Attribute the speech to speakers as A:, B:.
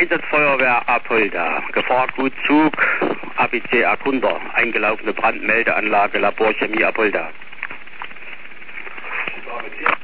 A: Einsatzfeuerwehr Apolda. Gefahrgut Zug ABC Akunda. Eingelaufene Brandmeldeanlage Laborchemie Apolda.